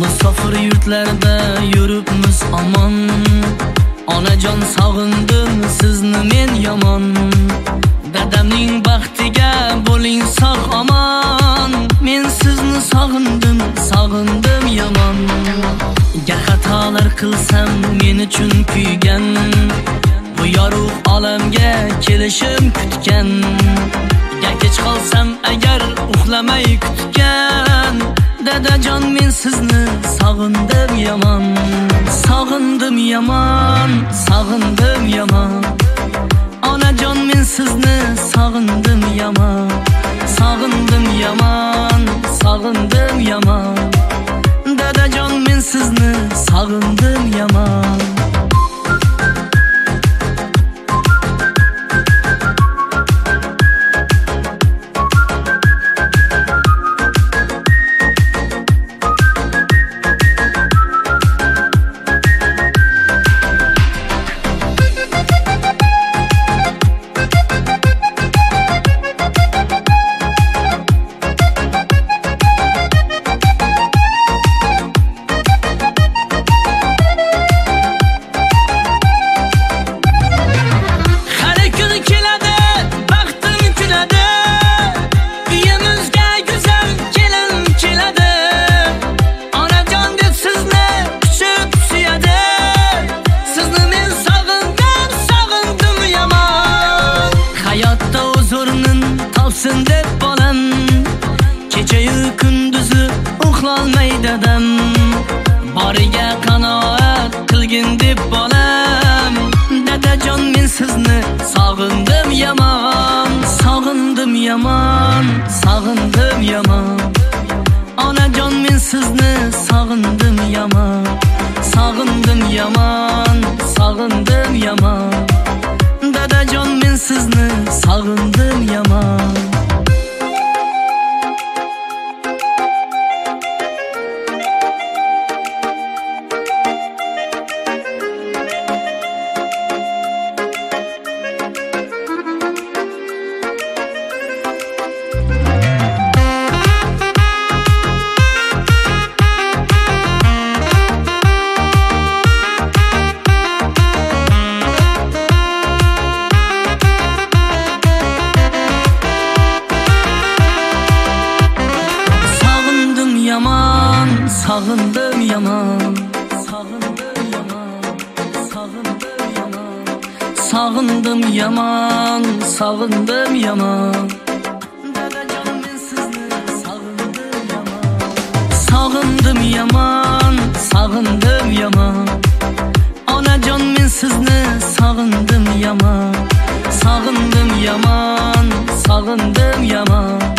Musafir yurtlarda yuribmiz aman. Onajon sog'indim sizni men yomon. Dadamning baxtiga bo'ling sog' aman. Men sizni sog'indim yomon. Xatolar qilsam men uchun kuygan, bu yorug' olamga kelishim kutgan. Kech qolsam agar uxlamay kutgan, dadajon men sizni sog'indim yomon. Sog'indim yomon, sog'indim yomon. Onajon men sizni sog'indim yomon. Sog'indim yomon, sog'indim yomon. Dadajon men sizni sog'indim yomon. Deb bolam kechayu kunduzi uxlolmay dadam, boriga qanoat qilgin deb bolam. Dadajon men sizni sog'indim yomon. Sog'indim yomon, sog'indim yomon. Onajon men sizni sog'indim yomon. Sog'indim yomon, sog'indim yomon. Dadajon men sizni sog'indim yomon. Sog'indim yomon, sog'indim yomon, sog'indim yomon. Sog'indim yomon, sog'indim yomon. Dadajon men sizni sog'indim yomon. Sog'indim yomon, sog'indim yomon. Onajon men sizni sog'indim yomon. Sog'indim yomon, sog'indim yomon.